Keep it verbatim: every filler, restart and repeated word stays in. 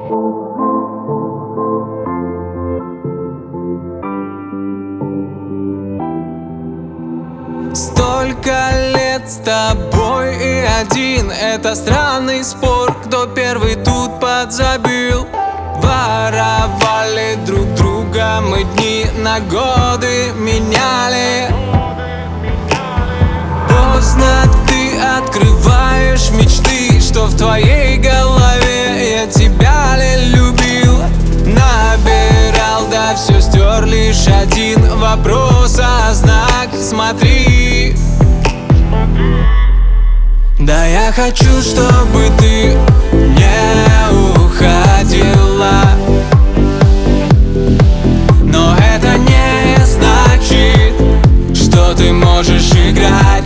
Столько лет с тобой и один. Это странный спор, кто первый тут подзабил. Воровали друг друга мы, дни на годы меняли. Поздно ты открываешь мечты, что в твоей голове. Я тебя ли любил, набирал, да все стер лишь один вопрос, а знак смотри. Да я хочу, чтобы ты не уходила, но это не значит, что ты можешь играть